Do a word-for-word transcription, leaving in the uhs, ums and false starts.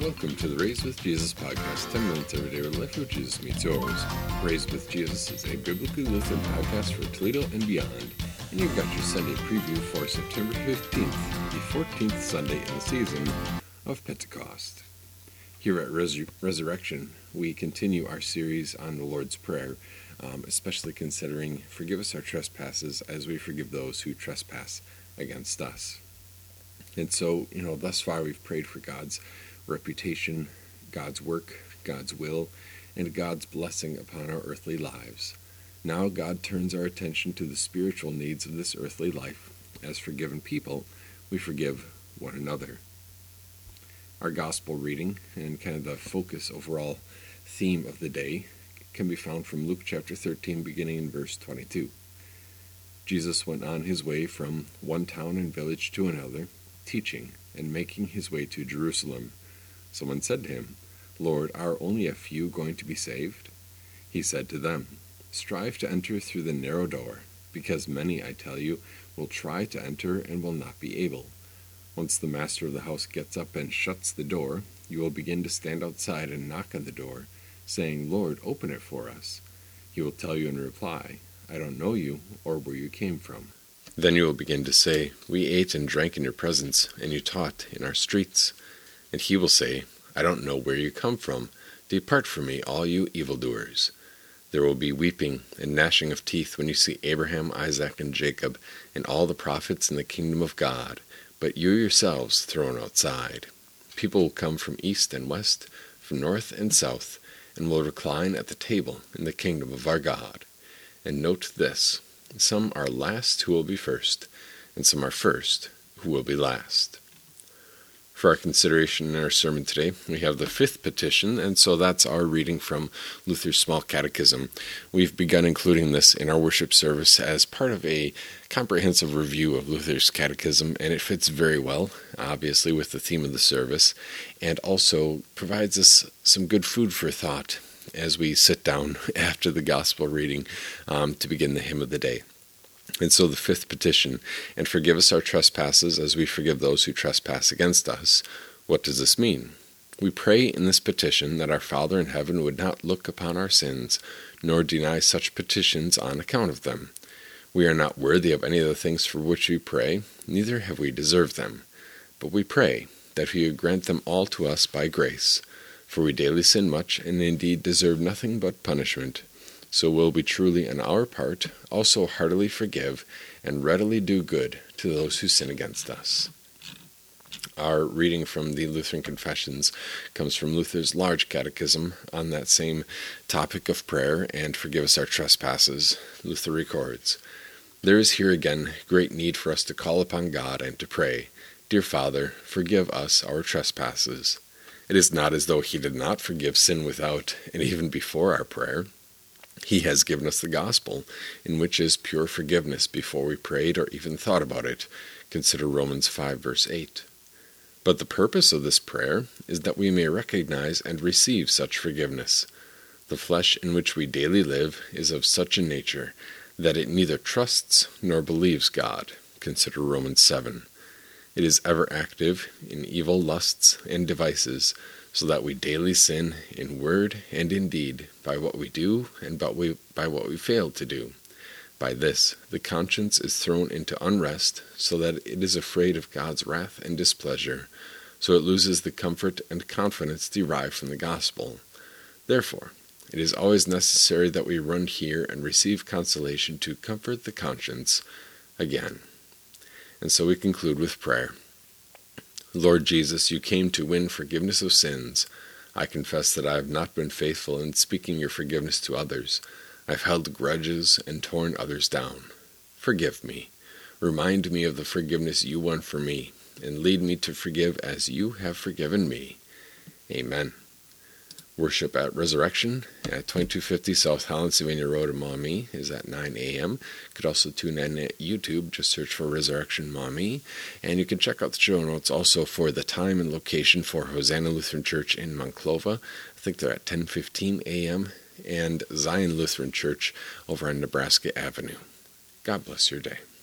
Welcome to the Raised with Jesus podcast, ten minutes every day where life with Jesus meets yours. Raised with Jesus is a biblically Lutheran podcast for Toledo and beyond, and you've got your Sunday preview for September fifteenth, the fourteenth Sunday in the season of Pentecost. Here at Resur- Resurrection, we continue our series on the Lord's Prayer, um, especially considering forgive us our trespasses as we forgive those who trespass against us. And so, you know, thus far we've prayed for God's reputation, God's work, God's will, and God's blessing upon our earthly lives. Now God turns our attention to the spiritual needs of this earthly life. As forgiven people, we forgive one another. Our gospel reading and kind of the focus overall theme of the day can be found from Luke chapter thirteen, beginning in verse twenty-two. Jesus went on his way from one town and village to another, teaching and making his way to Jerusalem. Someone said to him, "Lord, are only a few going to be saved?" He said to them, "Strive to enter through the narrow door, because many, I tell you, will try to enter and will not be able. Once the master of the house gets up and shuts the door, you will begin to stand outside and knock on the door, saying, 'Lord, open it for us.' He will tell you in reply, 'I don't know you or where you came from.' Then you will begin to say, 'We ate and drank in your presence, and you taught in our streets.' And he will say, 'I don't know where you come from. Depart from me, all you evildoers.' There will be weeping and gnashing of teeth when you see Abraham, Isaac, and Jacob, and all the prophets in the kingdom of God, but you yourselves thrown outside. People will come from east and west, from north and south, and will recline at the table in the kingdom of our God. And note this, some are last who will be first, and some are first who will be last." For our consideration in our sermon today, we have the fifth petition, and so that's our reading from Luther's Small Catechism. We've begun including this in our worship service as part of a comprehensive review of Luther's Catechism, and it fits very well, obviously, with the theme of the service, and also provides us some good food for thought as we sit down after the gospel reading um, to begin the hymn of the day. And so the fifth petition, "And forgive us our trespasses as we forgive those who trespass against us." What does this mean? We pray in this petition that our Father in heaven would not look upon our sins, nor deny such petitions on account of them. We are not worthy of any of the things for which we pray, neither have we deserved them. But we pray that he would grant them all to us by grace, for we daily sin much, and indeed deserve nothing but punishment. So will we truly on our part also heartily forgive and readily do good to those who sin against us. Our reading from the Lutheran Confessions comes from Luther's Large Catechism on that same topic of prayer and forgive us our trespasses. Luther records, "There is here again great need for us to call upon God and to pray, 'Dear Father, forgive us our trespasses.' It is not as though he did not forgive sin without and even before our prayer. He has given us the gospel, in which is pure forgiveness before we prayed or even thought about it. Consider Romans five, verse eight. But the purpose of this prayer is that we may recognize and receive such forgiveness. The flesh in which we daily live is of such a nature that it neither trusts nor believes God. Consider Romans seven. It is ever active in evil lusts and devices, so that we daily sin in word and in deed, by what we do and by what we fail to do. By this, the conscience is thrown into unrest, so that it is afraid of God's wrath and displeasure, so it loses the comfort and confidence derived from the gospel. Therefore, it is always necessary that we run here and receive consolation to comfort the conscience again." And so we conclude with prayer. Lord Jesus, you came to win forgiveness of sins. I confess that I have not been faithful in speaking your forgiveness to others. I've held grudges and torn others down. Forgive me. Remind me of the forgiveness you won for me, and lead me to forgive as you have forgiven me. Amen. Worship at Resurrection at twenty-two fifty South Pennsylvania Road in Maumee is at nine a.m. You could also tune in at YouTube, just search for Resurrection Maumee, and you can check out the show notes also for the time and location for Hosanna Lutheran Church in Monclova. I think they're at ten fifteen a.m., and Zion Lutheran Church over on Nebraska Avenue. God bless your day.